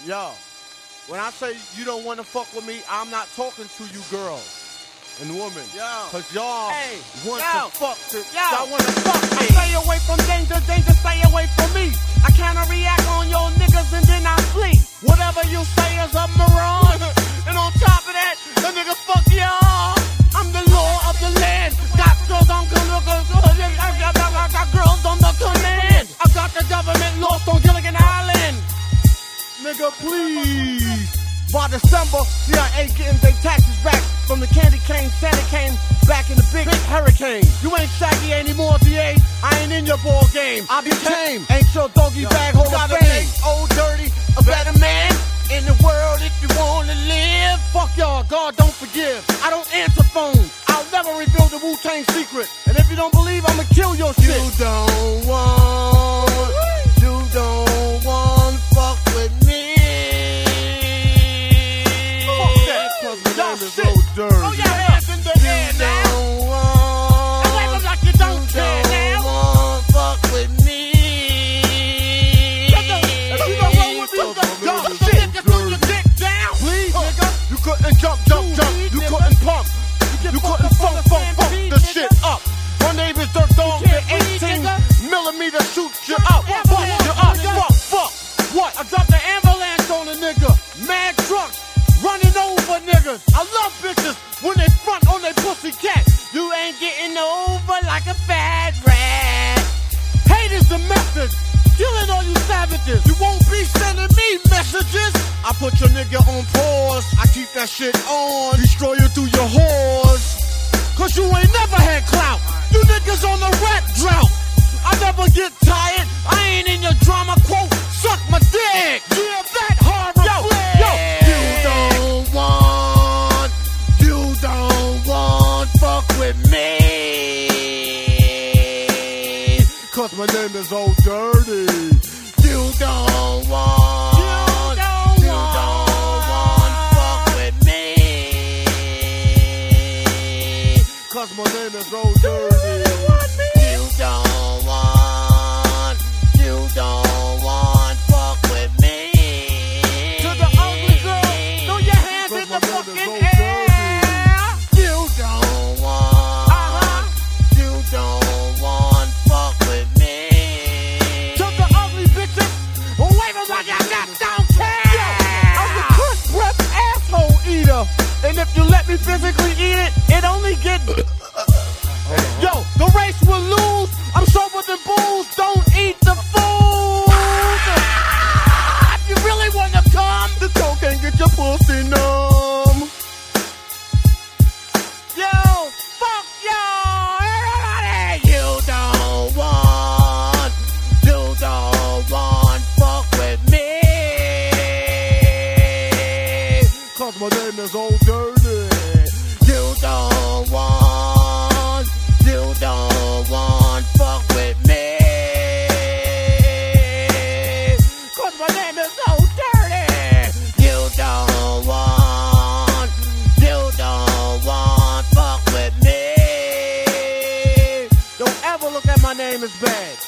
Yo, when I say you don't want to fuck with me, I'm not talking to you girls and women. Yo. Cause y'all want Yo. to fuck to, Yo. y'all want to fuck me. Stay away from danger, danger, stay away from me. I cannot react on your niggas and then I flee. Whatever you say is a mirage. And on top of that, the nigga fuck y'all. I'm the law of the land. Got girls on I got girls on the command. I got the government lost on Gilligan Island. Nigga, please. By December, CIA getting their taxes back from the candy cane. Santa came back in the big hurricane. You ain't Shaggy anymore, DA. I ain't in your ball game. I be tame. Ain't your doggy bag Hall of Fame. Old dirty, a better man in the world if you wanna live. Fuck y'all, God don't forgive. I don't answer phones. I'll never reveal the Wu-Tang secret. And if you don't believe, I'ma kill your shit. You don't want fuck with me. Fuck that, cause my name is so dirty. Oh, yeah, hands in the air now. I wave them like you don't care now. Want fuck with me. If you don't roll with me, y'all shit, you put your dick down. Please, nigga, you couldn't jump. You couldn't pump. You couldn't funk the shit up. My name is Dirt Dog, the 18mm shoot you up. Bust you up, fuck. What? I dropped the ambulance on a nigga. Mad trucks running over niggas. I love bitches when they front on their pussy cat. You ain't getting over like a fat rat. Hate is the message. Killing all you savages. You won't be sending me messages. I put your nigga on pause. I keep that shit on. Destroy you through your whores. Cause you ain't never had clout. You niggas on the rap drought. I never get tired. I ain't in your drama, quote, suck my dick. Yeah, that horror flick. You don't want fuck with me. Cause my name is Old Dirty. You don't want fuck with me. Cause my name is Old Dirty. You don't want fuck with me. To the ugly girl, throw your hands in the fucking air. You don't want fuck with me. To the ugly bitches, wave them like I got don't care. I'm the cunt breath asshole eater. And if you let me physically eat it, it only get. Yo, the race will lose. I'm sober than booze. Don't eat the food. If you really wanna come, The coke can get your pussy numb. yo, fuck y'all, everybody. You don't want fuck with me. Cause my name is Old Dirty. You don't want fuck with me. Cause my name is so dirty. You don't want fuck with me. Don't ever look at my name as bad.